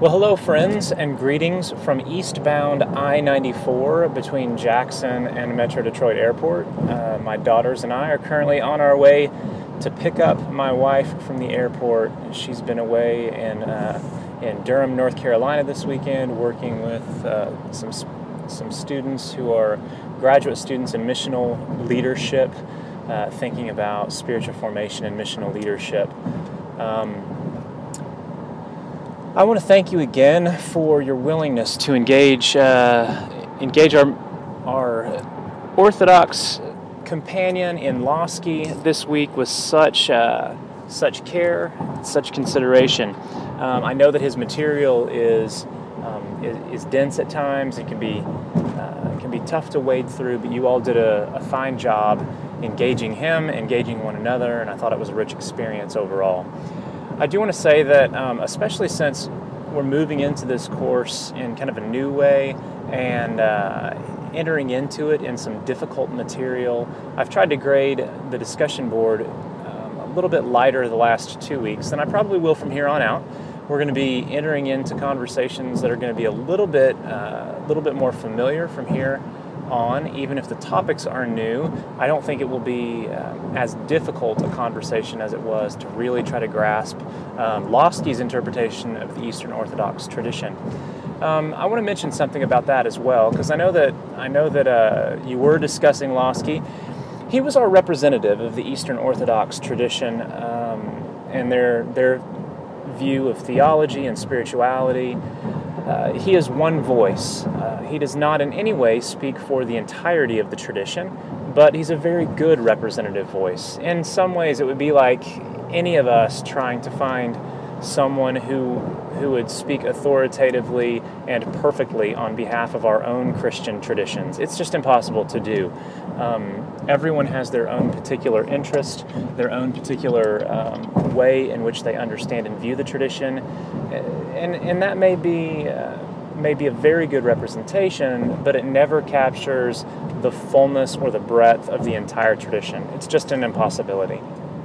Well, hello, friends, and greetings from eastbound I-94 between Jackson and Metro Detroit Airport. My daughters and I are currently on our way to pick up my wife from the airport. She's been away in Durham, North Carolina this weekend, working with some students who are graduate students in missional leadership, thinking about spiritual formation and missional leadership. I want to thank you again for your willingness to engage our Orthodox companion in Losky this week with such care, such consideration. I know that his material is dense at times. It can be tough to wade through, but you all did a fine job engaging him, engaging one another, and I thought it was a rich experience overall. I do want to say that, especially since we're moving into this course in kind of a new way and entering into it in some difficult material, I've tried to grade the discussion board a little bit lighter the last 2 weeks, and I probably will from here on out. We're going to be entering into conversations that are going to be a little bit more familiar from here on. Even if the topics are new, I don't think it will be as difficult a conversation as it was to really try to grasp Losky's interpretation of the Eastern Orthodox tradition. I want to mention something about that as well, because I know that you were discussing Losky. He was our representative of the Eastern Orthodox tradition and their view of theology and spirituality. He is one voice. He does not in any way speak for the entirety of the tradition, but he's a very good representative voice. In some ways, it would be like any of us trying to find someone who would speak authoritatively and perfectly on behalf of our own Christian traditions. It's just impossible to do. Everyone has their own particular interest, their own particular way in which they understand and view the tradition, and that may be a very good representation, but it never captures the fullness or the breadth of the entire tradition. It's just an impossibility.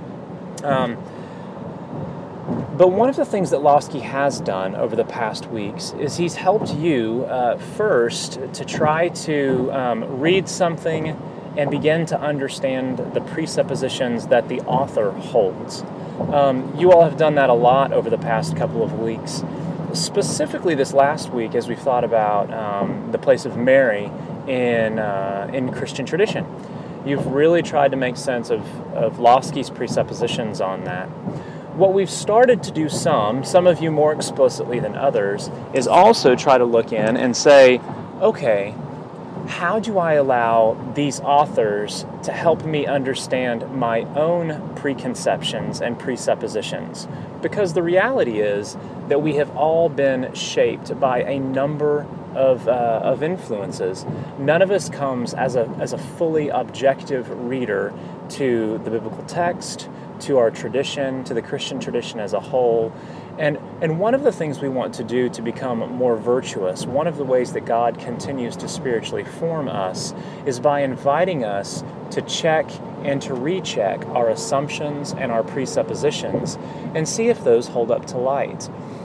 But one of the things that Losky has done over the past weeks is he's helped you first to try to read something and begin to understand the presuppositions that the author holds. You all have done that a lot over the past couple of weeks. Specifically this last week, as we've thought about the place of Mary in Christian tradition. You've really tried to make sense of Losky's presuppositions on that. What we've started to do some of you more explicitly than others, is also try to look in and say, okay, how do I allow these authors to help me understand my own preconceptions and presuppositions? Because the reality is that we have all been shaped by a number of influences. None of us comes as a fully objective reader to the biblical text, to our tradition, to the Christian tradition as a whole. And one of the things we want to do to become more virtuous, one of the ways that God continues to spiritually form us, is by inviting us to check and to recheck our assumptions and our presuppositions and see if those hold up to light.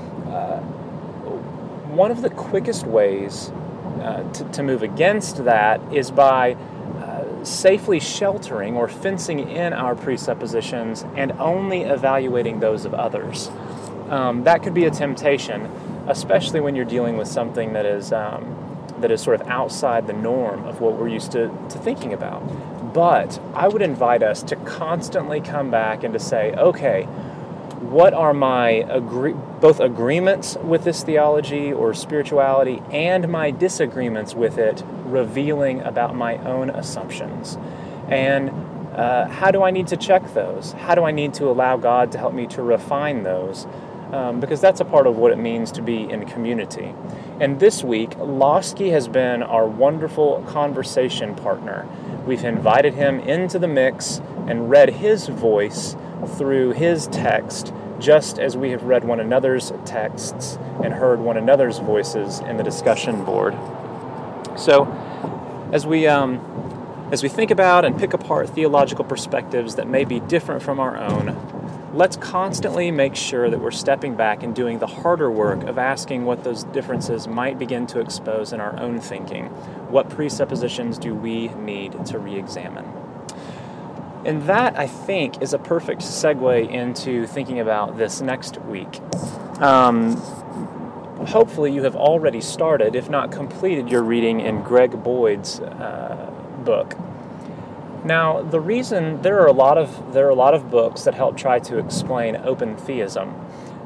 One of the quickest ways to move against that is by safely sheltering or fencing in our presuppositions and only evaluating those of others. That could be a temptation, especially when you're dealing with something that is sort of outside the norm of what we're used to thinking about. But I would invite us to constantly come back and to say, okay, what are my both agreements with this theology or spirituality and my disagreements with it revealing about my own assumptions? And how do I need to check those? How do I need to allow God to help me to refine those? Because that's a part of what it means to be in community. And this week, Losky has been our wonderful conversation partner. We've invited him into the mix and read his voice through his text, just as we have read one another's texts and heard one another's voices in the discussion board. So, as we think about and pick apart theological perspectives that may be different from our own, let's constantly make sure that we're stepping back and doing the harder work of asking what those differences might begin to expose in our own thinking. What presuppositions do we need to re-examine? And that, I think, is a perfect segue into thinking about this next week. Hopefully you have already started, if not completed, your reading in Greg Boyd's book. Now, the reason there are a lot of books that help try to explain open theism.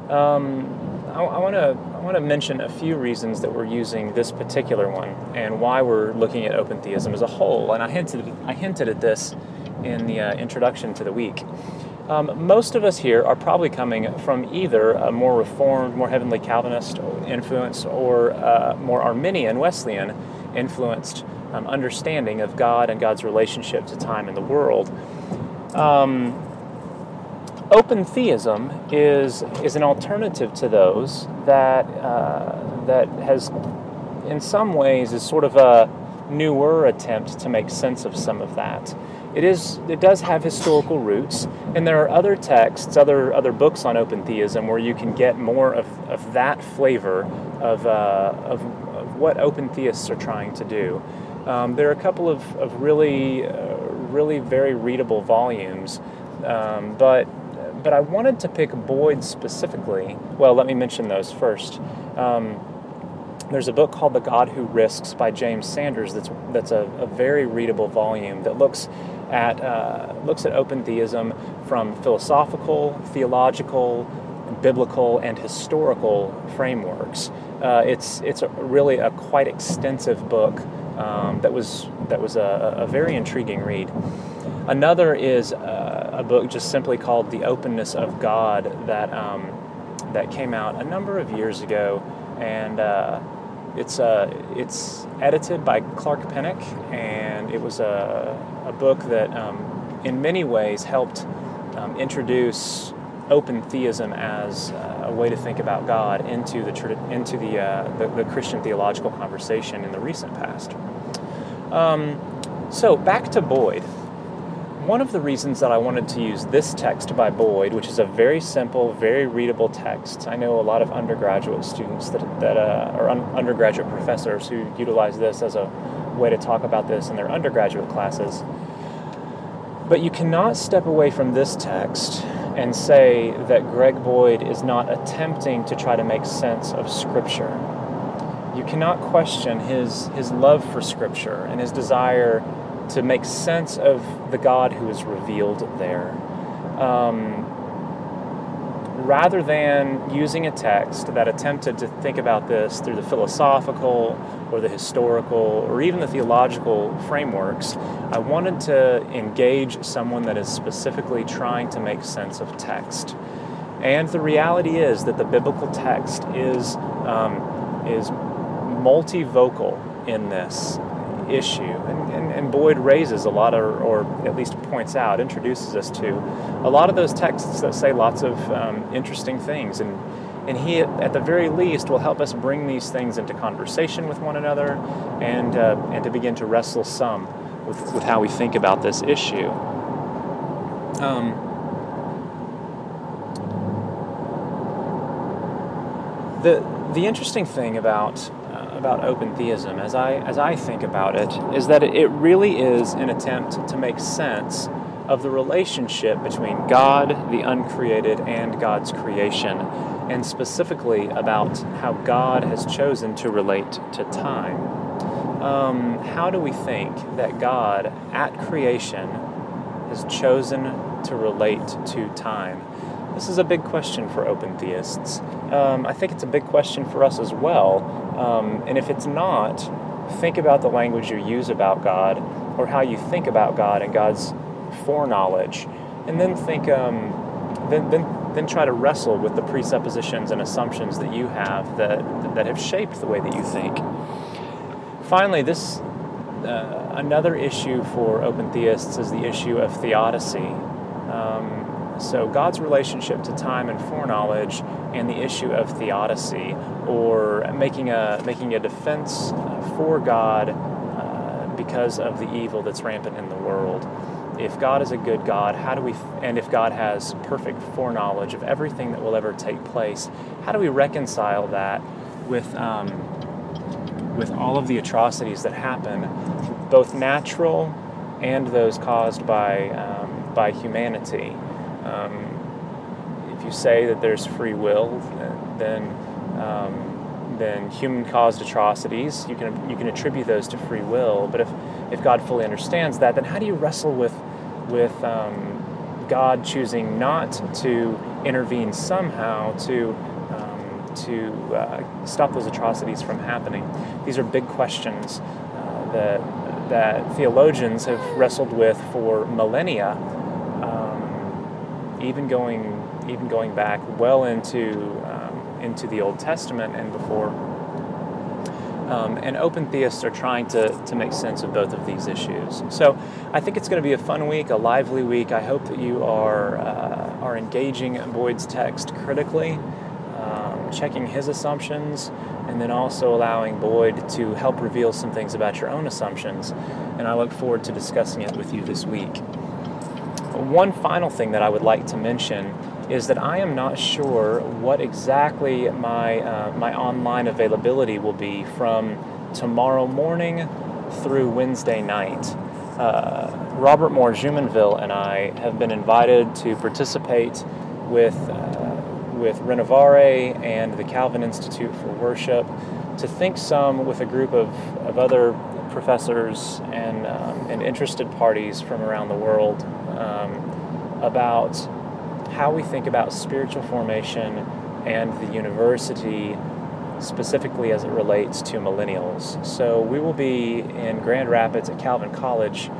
I want to mention a few reasons that we're using this particular one and why we're looking at open theism as a whole. And I hinted at this in the introduction to the week. Most of us here are probably coming from either a more Reformed, more Heavenly Calvinist influence, or more Arminian, Wesleyan influenced understanding of God and God's relationship to time and the world. Open theism is an alternative to those that has, in some ways, is sort of a newer attempt to make sense of some of that. It does have historical roots, and there are other texts, other books on open theism where you can get more of that flavor of what open theists are trying to do. There are a couple of really very readable volumes, but I wanted to pick Boyd specifically. Well, let me mention those first. There's a book called The God Who Risks by James Sanders that's a very readable volume that looks at open theism from philosophical, theological, biblical, and historical frameworks. It's really a quite extensive book that was a very intriguing read. Another is a book just simply called The Openness of God that came out a number of years ago, and it's edited by Clark Pennock, and it was a book that in many ways helped introduce open theism as a way to think about God into the Christian theological conversation in the recent past. So back to Boyd. One of the reasons that I wanted to use this text by Boyd, which is a very simple, very readable text. I know a lot of undergraduate students or undergraduate professors who utilize this as a way to talk about this in their undergraduate classes. But you cannot step away from this text and say that Greg Boyd is not attempting to try to make sense of Scripture. You cannot question his love for Scripture and his desire to make sense of the God who is revealed there. Rather than using a text that attempted to think about this through the philosophical or the historical or even the theological frameworks, I wanted to engage someone that is specifically trying to make sense of text. And the reality is that the biblical text is multivocal in this issue, and Boyd raises a lot of, or at least introduces us to a lot of those texts that say lots of interesting things, and he at the very least will help us bring these things into conversation with one another, and to begin to wrestle some with how we think about this issue. The interesting thing about open theism, as I think about it, is that it really is an attempt to make sense of the relationship between God, the uncreated, and God's creation, and specifically about how God has chosen to relate to time. How do we think that God, at creation, has chosen to relate to time? This is a big question for open theists. I think it's a big question for us as well. And if it's not, think about the language you use about God, or how you think about God and God's foreknowledge, and then think, then try to wrestle with the presuppositions and assumptions that you have that have shaped the way that you think. Finally, this another issue for open theists is the issue of theodicy. So God's relationship to time and foreknowledge, and the issue of theodicy, or making a defense for God because of the evil that's rampant in the world. if God is a good God, and if God has perfect foreknowledge of everything that will ever take place, how do we reconcile that with all of the atrocities that happen, both natural and those caused by humanity? If you say that there's free will, then human-caused atrocities, you can attribute those to free will. But if God fully understands that, then how do you wrestle with God choosing not to intervene somehow to stop those atrocities from happening? These are big questions that theologians have wrestled with for millennia, even going back well into the Old Testament and before. And open theists are trying to make sense of both of these issues. So I think it's going to be a fun week, a lively week. I hope that you are engaging Boyd's text critically, checking his assumptions, and then also allowing Boyd to help reveal some things about your own assumptions. And I look forward to discussing it with you this week. One final thing that I would like to mention is that I am not sure what exactly my online availability will be from tomorrow morning through Wednesday night. Robert Moore Jumonville and I have been invited to participate with Renovare and the Calvin Institute for Worship to think some with a group of other professors and interested parties from around the world about how we think about spiritual formation and the university specifically as it relates to millennials. So we will be in Grand Rapids at Calvin College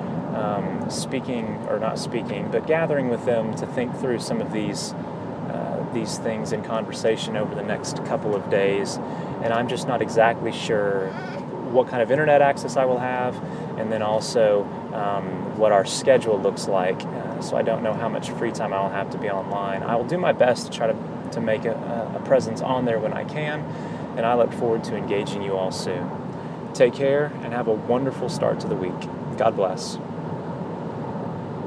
gathering with them to think through some of these things in conversation over the next couple of days. And I'm just not exactly sure what kind of internet access I will have, and then also what our schedule looks like. So I don't know how much free time I'll have to be online. I will do my best to try to make a presence on there when I can, and I look forward to engaging you all soon. Take care and have a wonderful start to the week. God bless.